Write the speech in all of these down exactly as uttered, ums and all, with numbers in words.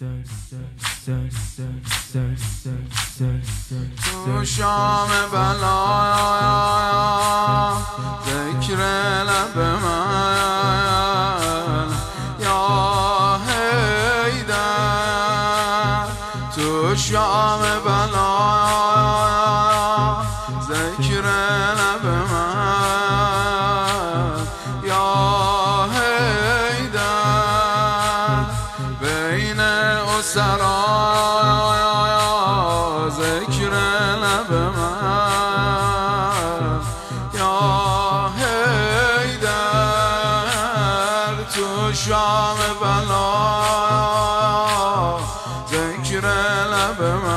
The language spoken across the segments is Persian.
تو شام بلا ذکر لب من یا حیدر، تو شام بلا ذکر لب من یا حیدر، بین اسرا ذکر لب من یا حیدر، تو شام بلا ذکر لب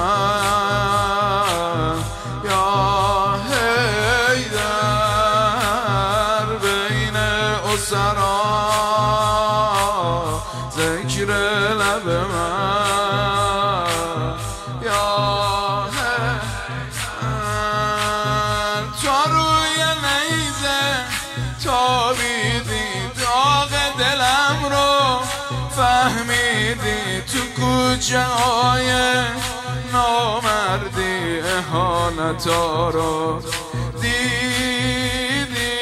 من یا حیدر، بین اسرا ذکر لب من یا حیدر، تو روی نیزه تابیدی داغ دلم رو فهمیدی، تو کوچه های نامردی اهانتا رو دیدی،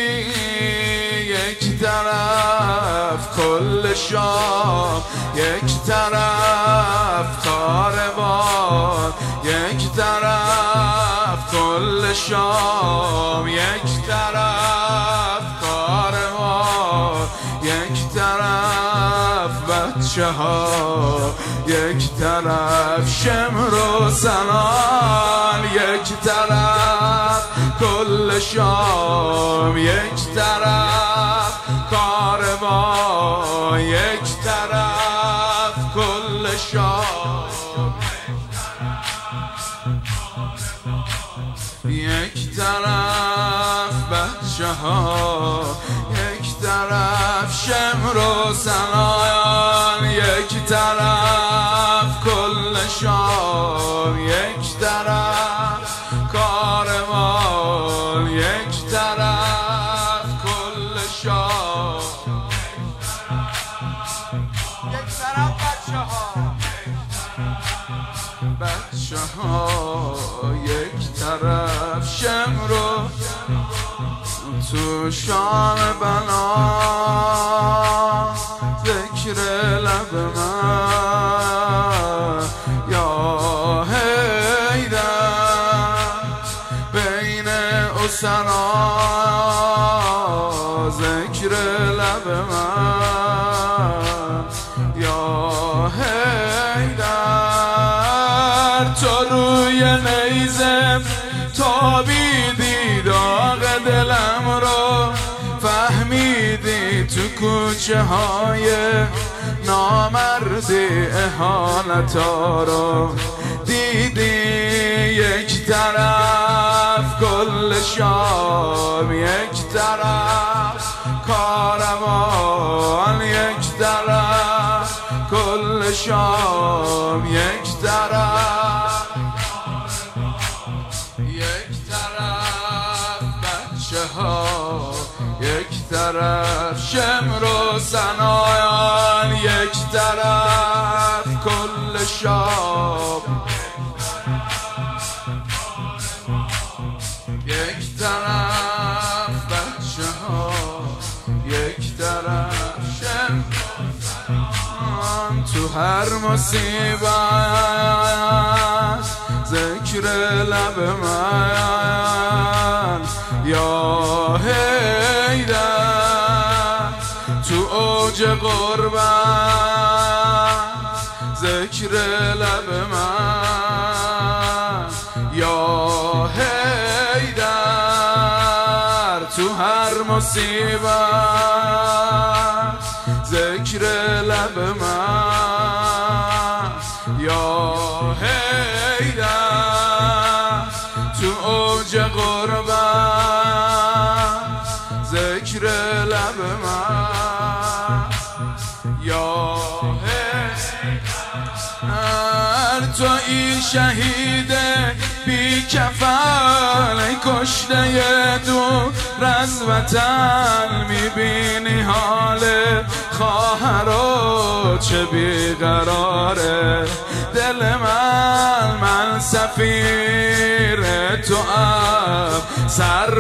یک طرف کل شام، یک طرف کاروان، یک طرف کل شام، یک طرف کاروان، یک طرف بچه ها، یک طرف شمر و سنان، یک طرف کل شام، یک طرف کاروان، یک طرف کل شام، یک طرف بچه ها، یک طرف شمر و سنان، یک طرف کل شام، یک طرف کاروان، یک طرف کل شام، یک طرف بچه ها، بچه ها، یک طرف شمر و تو شام بلا ذکر لب من یا حیدر، بین اسرا ذکر لب من یا حیدر، تو روی نیزم تابیدی داغ دلم رو فهمیدی، تو کوچه های نامردی اهانتا رو دیدی، یک طرف کل شام، یک طرف کاروان، یک طرف کل شام، یک طرف، یک طرف بچه ها، یک طرف شمر و سنایان، یک طرف کل شام، یک طرف بچه ها، یک طرف شمر و سنایان، تو هر مصیبت ذکر لب من یا حیدر، تو اوج غربت ذکر لب من یا حیدر، تو هر مصیبت ذکر لب من یا حیدر، تو اوج غربت ذکر لب من یا حیدر، تو این شهید بی کفن کشته دور از وطن، میبینی حال خواهر چه بیقراره دل من من سفیر تو ام سر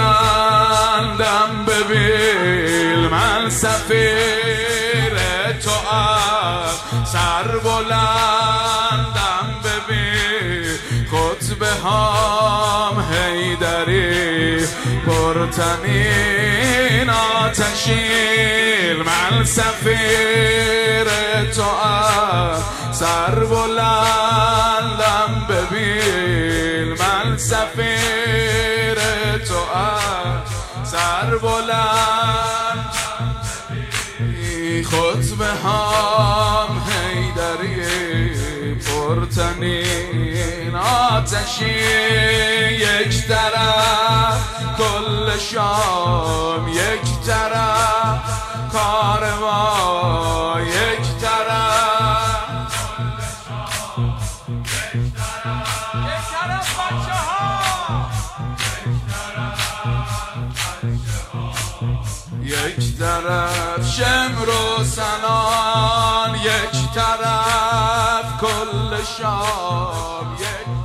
بلندم ببین من سفیر تو ام سر بلندم ببین خطبه هام حیدری پرتنین آتشین من سفیر تو ام سر بلندم ببین من سفیر تو ام سر بلند خطبه هام حیدری پرتنین آتشی یک طرف کل شام یک طرف کاروان یک طرف یک طرف بچه ها یک طرف شمر و سنان یک طرف کل شام یک